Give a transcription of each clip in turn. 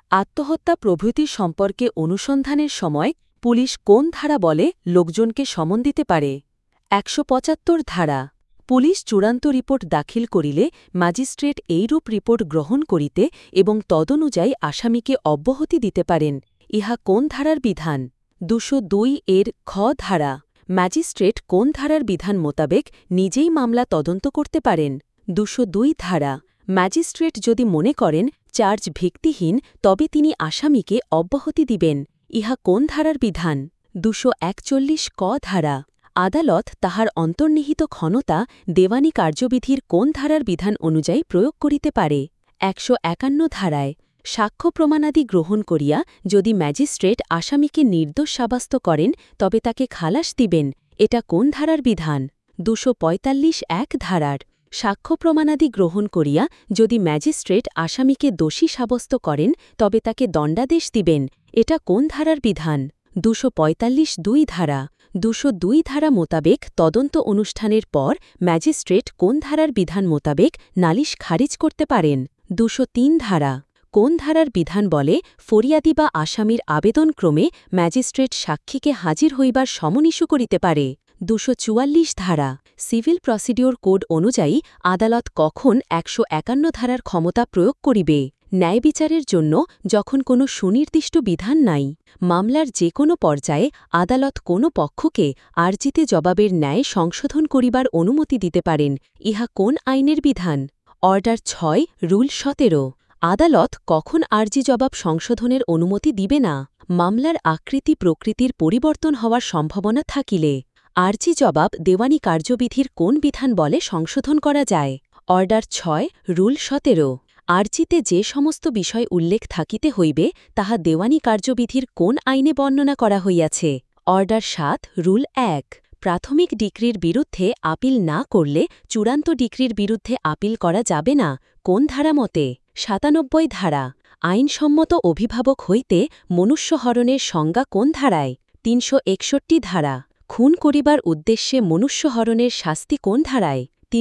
আত্মহত্যা প্রভৃতি সম্পর্কে অনুসন্ধানের সময় পুলিশ কোন ধারা বলে লোকজনকে সমন দিতে পারে? ১৭৫ ধারা। পুলিশ চূড়ান্ত রিপোর্ট দাখিল করিলে ম্যাজিস্ট্রেট এইরূপ রিপোর্ট গ্রহণ করিতে এবং তদনুযায়ী আসামিকে অব্যাহতি দিতে পারেন। ইহা কোন ধারার বিধান? ২০২ এর খ ধারা। ম্যাজিস্ট্রেট কোন ধারার বিধান মোতাবেক নিজেই মামলা তদন্ত করতে পারেন? ২০২ ধারা। ম্যাজিস্ট্রেট যদি মনে করেন চার্জ ভিত্তিহীন তবে তিনি আসামিকে অব্যাহতি দিবেন। ইহা কোন ধারার বিধান? ২৪১ ক ধারা। আদালত তাহার অন্তর্নিহিত ক্ষমতা দেওয়ানি কার্যবিধির কোন ধারার বিধান অনুযায়ী প্রয়োগ করিতে পারে? ১৫১ ধারায়। সাক্ষ্য প্রমাণাদি গ্রহণ করিয়া যদি ম্যাজিস্ট্রেট আসামিকে নির্দোষ সাব্যস্ত করেন তবে তাকে খালাস দিবেন। এটা কোন ধারার বিধান? ২৪৫ ১ ধারার। সাক্ষ্য প্রমাণাদি গ্রহণ করিয়া যদি ম্যাজিস্ট্রেট আসামিকে দোষী সাব্যস্ত করেন তবে তাকে দণ্ডাদেশ দিবেন। এটা কোন ধারার বিধান? ২৪৫ ২ ধারা। ২০২ ধারা মোতাবেক তদন্ত অনুষ্ঠানের পর ম্যাজিস্ট্রেট কোন ধারার বিধান মোতাবেক নালিশ খারিজ করতে পারেন? ২০৩ ধারা। কোন ধারার বিধান বলে ফরিয়াদি বা আসামির আবেদনক্রমে ম্যাজিস্ট্রেট সাক্ষীকে হাজির হইবার সমন ইস্যু করিতে পারে? ২৪৪ ধারা। সিভিল প্রসিডিওর কোড অনুযায়ী আদালত কখন ১৫১ ধারার ক্ষমতা প্রয়োগ করিবে? ন্যায় বিচারের জন্য যখন কোনো সুনির্দিষ্ট বিধান নাই। মামলার যে কোনো পর্যায়ে আদালত কোনো পক্ষকে আর্জিতে জবাবের ন্যায় সংশোধন করিবার অনুমতি দিতে পারেন। ইহা কোন আইনের বিধান? Order ৬ rule ১৭। আদালত কখন আর্জি জবাব সংশোধনের অনুমতি দিবে না? মামলার আকৃতি প্রকৃতির পরিবর্তন হওয়ার সম্ভাবনা থাকিলে। আর্জি জবাব দেওয়ানি কার্যবিধির কোন বিধান বলে সংশোধন করা যায়? Order ৬ rule ১৭। আর্জিতে যে সমস্ত বিষয় উল্লেখ থাকিতে হইবে তাহা দেওয়ানি কার্যবিধির কোন আইনে বর্ণনা করা হইয়াছে? Order ৭ rule ১। প্রাথমিক ডিক্রির বিরুদ্ধে আপিল না করলে চূড়ান্ত ডিক্রির বিরুদ্ধে আপিল করা যাবে না কোন ধারা মতে? ৯৭ ধারা। আইনসম্মত অভিভাবক হইতে মনুষ্যহরণের সংজ্ঞা কোন ধারায়? ৩৬১ ধারা। খুন করিবার উদ্দেশ্যে মনুষ্যহরণের শাস্তি কোন ধারায়?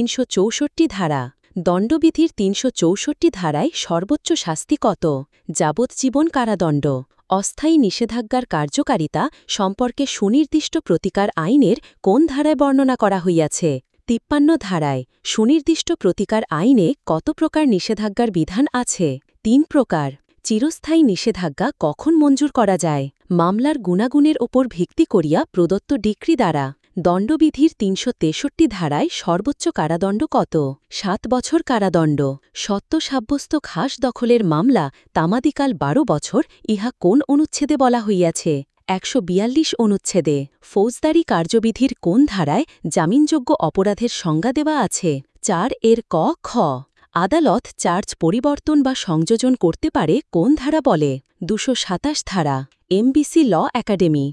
৩৬৪ ধারা। দণ্ডবিধির ৩৬৪ ধারায় সর্বোচ্চ শাস্তি কত? যাবজ্জীবন কারাদণ্ড। অস্থায়ী নিষেধাজ্ঞার কার্যকারিতা সম্পর্কে সুনির্দিষ্ট প্রতিকার আইনের কোন ধারায় বর্ণনা করা হইয়াছে? ৫৩ ধারায়। সুনির্দিষ্ট প্রতিকার আইনে কত প্রকার নিষেধাজ্ঞার বিধান আছে? ৩ প্রকার। চিরস্থায়ী নিষেধাজ্ঞা কখন মঞ্জুর করা যায়? মামলার গুণাগুণের ওপর ভিত্তি করিয়া প্রদত্ত ডিক্রি দ্বারা। দণ্ডবিধির ৩৬৩ ধারায় সর্বোচ্চ কারাদণ্ড কত? ৭ বছর কারাদণ্ড। সত্য সাব্যস্ত খাস দখলের মামলা তামাদিকাল ১২ বছর ইহা কোন অনুচ্ছেদে বলা হইয়াছে? ১৪২ অনুচ্ছেদে। ফৌজদারি কার্যবিধির কোন ধারায় জামিনযোগ্য অপরাধের সংজ্ঞা দেওয়া আছে? ৪ এর ক খ। আদালত চার্জ পরিবর্তন বা সংযোজন করতে পারে কোন ধারা বলে? ২২৭ ধারা। MBC law academy.